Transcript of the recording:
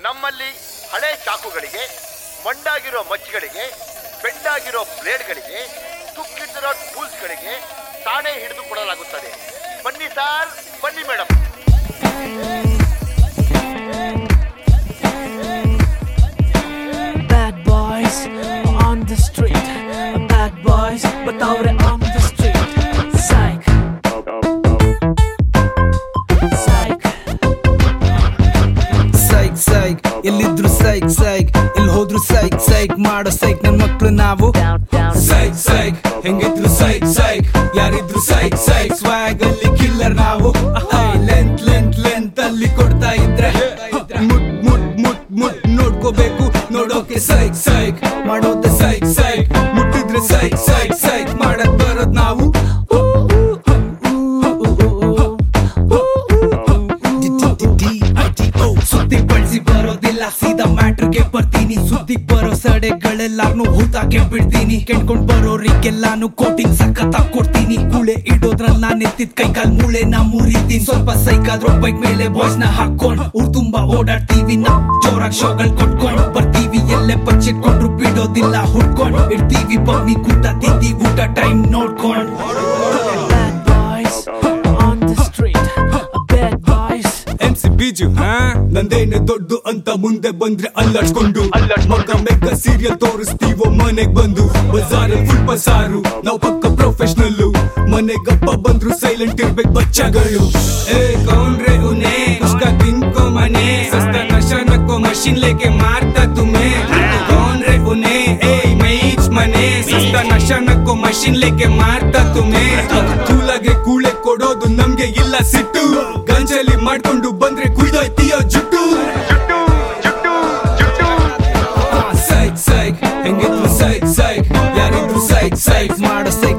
ನಮ್ಮಲ್ಲಿ ಹಳೆ ಚಾಕುಗಳಿಗೆ, ಮಂಡಾಗಿರೋ ಮಚ್ಚಿಗಳಿಗೆ, ಬೆಂಡಾಗಿರೋ ಬ್ಲೇಡ್ಗಳಿಗೆ, ತುಕ್ಕಿಟ್ಟಿರೋ ಟೂಲ್ಸ್ಗಳಿಗೆ ತಾನೇ ಹಿಡಿದು ಕೊಡಲಾಗುತ್ತದೆ. ಬನ್ನಿ ಸಾರ್, ಬನ್ನಿ madam. Bad boys on the street, bad boys batawre on the street. Psych, psych, psych psych ಎಲ್ಲಿದ್ರು ಸೈಕ್ ಸೈಕ್ ಎಲ್ಲಿ ಹೋದ್ರು ಸೈಕ್ ಸೈಕ್ ಮಾಡೋ ಸೈಕ್ ನನ್ ಮಕ್ಳು ನಾವು. ಸೈಕ್ ಸೈಕ್ ಹೆಂಗಿದ್ರು ಸೈಕ್ ಸೈಕ್ ಯಾರಿದ್ರು ಸೈಕ್ ಸೈಕ್ ಸ್ವ್ಯಾಗ್ ಅಲ್ಲಿ ಕಿಲ್ಲರ್ ನಾವು. ಲೆಂತ್ ಲೆಂತ್ ಲೆಂತ್ ಅಲ್ಲಿ ಕೊಡ್ತಾ ಇದ್ರೆ ಮುಟ್ ಮುಟ್ ಮುಟ್ ಮುಟ್ ನೋಡ್ಕೋಬೇಕು ನೋಡೋಕೆ ಸೈಕ್ ಸೈಕ್ ಮಾಡೋದೆ ಸೈಕ್ ಸೈಕ್ ಮುಟ್ಟಿದ್ರೆ ಸೈಕ್ ಸೈಕ್ ಸೈಕ್ ಮಾಡಕ್ ಬರೋದ್ ನಾವು. ಸುದ್ದಿ ಬಳಸಿ ಬರೋದಿಲ್ಲ ಸೀದಾ ಮ್ಯಾಟ್ರಿಗೆ ಬರ್ತೀನಿ. ಸುದ್ದಿ ಬರೋ ಸಡೆಗಳೆಲ್ಲಾನು ಹೂತಾಕೆ ಬಿಡ್ತೀನಿ. ಕೆಣ್ಕೊಂಡ್ ಬರೋರಿಗೆಲ್ಲಾನು ಕೋಟಿಂಗ್ ಸಖತ್ ಕೊಡ್ತೀನಿ. ಕೂಳೆ ಇಡೋದ್ರಲ್ಲಿ ನಾನ್ ಎತ್ತಿದ್ ಕೈಕಾಲ್ ಮೂಳೆ ನಾ ಮುರಿತೀನಿ. ಸ್ವಲ್ಪ ಸೈಕಾದ್ರೂ ಬೈಕ್ ಮೇಲೆ ಬಾಯ್ಸ್ ನ ಹಾಕೊಂಡ್ ಊರ್ ತುಂಬಾ ಓಡಾಡ್ತೀವಿ. ನಾ ಜೋರಾಗ್ ಶೋಗಳ್ ಕೊಟ್ಕೊಂಡ್ ಬರ್ತೀವಿ. ಎಲ್ಲೇ ಬಚ್ಚಿಟ್ಕೊಂಡ್ರು ಬಿಡೋದಿಲ್ಲ ಹುಡ್ಕೊಂಡ್ ಇಡ್ತೀವಿ. ಬಗ್ನಿ ಕೂಟ ತಿಂದಿ ಊಟ ಟೈಮ್ ನೋಡ್ಕೊಂಡ್. bad boys on the street, bad boys. MC Biju ನಂದೇನೆ ದೊಡ್ಡು ಅಂತ ಮುಂದೆ ಬಂದ್ರೆ ಅಲ್ಲಾಡ್ಸ್ಕೊಂಡು ಮಗ ಮೆಗ ಸೀರಿಯಲ್ ತೋರಿಸ್ತೀವೋ ಮನೆಗ್ ಬಂದು. ಬಜಾರಲ್ಲಿ ಫುಲ್ ಬಸಾರು ನಾವ್ ಪಕ್ಕ ಪ್ರೊಫೆಷನಲ್ಲು. ಮನೆಗಪ್ಪ ಬಂದ್ರು ಸೈಲೆಂಟ್ ಇರ್ಬೇಕು ಬಚ್ಚಗಳು. ಏ ಕೌನ್ರೆ ಉನೆ ಉಸ್ಕಾ ತಿನ್ಕೋ ಮನೆ ಸಸ್ತಾ ನಶಾ ನಕ್ಕೋ ಮಷಿನ್ ಲೇಕೆ ಮಾರ್ತಾ ತುಮೆ. ಕೌನ್ರೆ ಉನೆ ಏ ಮೈಚ್ ಮನೆ ಸಸ್ತಾ ನಶಾ ನಕ್ಕೋ ಮಷಿನ್ ಲೇಕೆ ಮಾರ್ತಾ ತುಮೆ. ಕೂಲಾಗೆ ಕೂಳೆ ಕೊಡೋದು ನಮ್ಗೆ ಇಲ್ಲ ಸಿಟ್ಟು. ಗಂಜಲಿ ಮಾಡ್ಕೊಂಡು ಬಂದ್ರೆ ಕುಯ್ದೋಯ್ತೀಯೋ ಜುಟ್ಟು. ಸೈಕ್ ಸೈಕ್ ಹೆಂಗಿದ್ರು ಸೈಕ್ ಸೈಕ್ ಯಾರಿದ್ರು ಸೈಕ್ ಸೈಕ್ ಮಾಡೋ